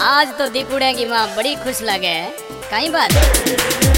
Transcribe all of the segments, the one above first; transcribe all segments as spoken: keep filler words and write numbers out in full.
आज तो दीपुड़े की माँ बड़ी खुश लगे कई बात।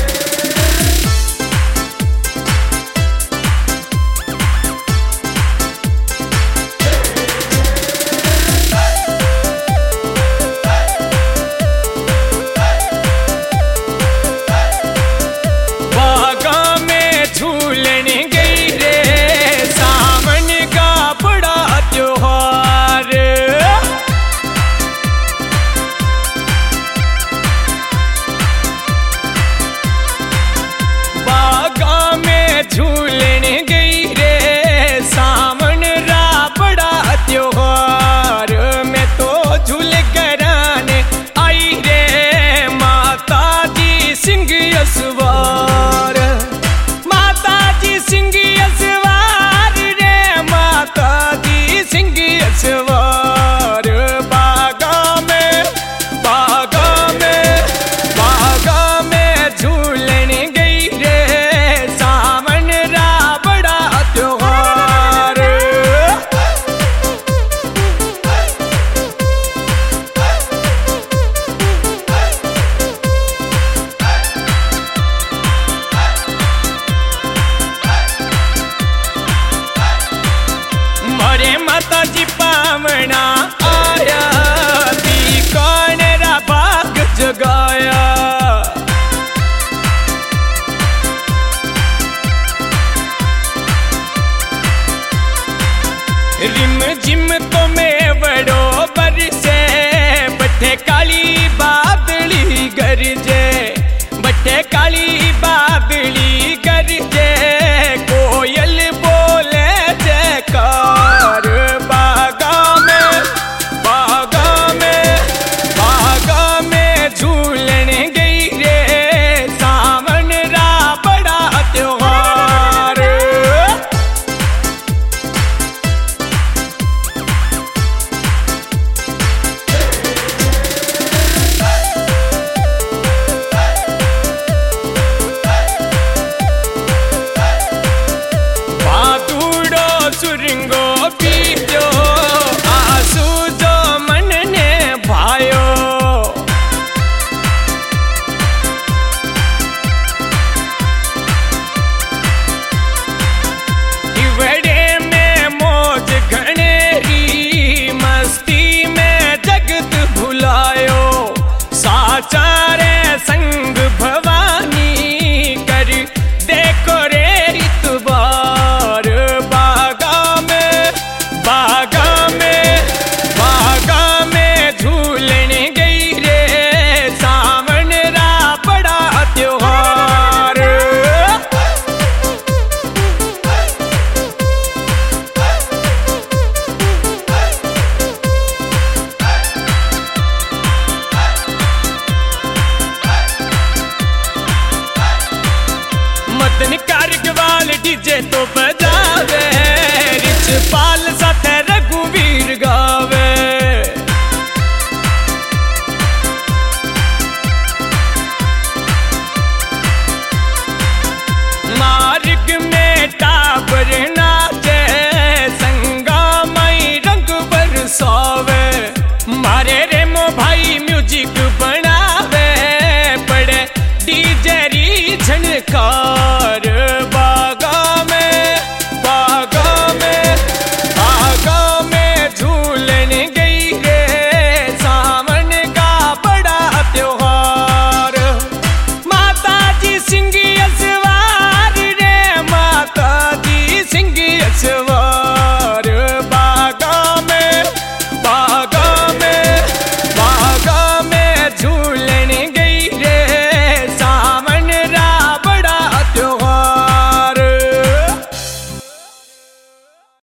रिम जिम तो में बड़ो बरसे बट्ठे काली बादली गरजे बट्ठे काली बादली गरजे कोयल बोले जयकार बागा में बागा में बागा में झूलन गई रे सावन रा बड़ा त्योहार। चारे संग भवानी कर देखो रे इतबार बागा में बागा में बागा में झूलन गई रे सावन रा बड़ा त्योहार। मदन कारगवाल डीजे तो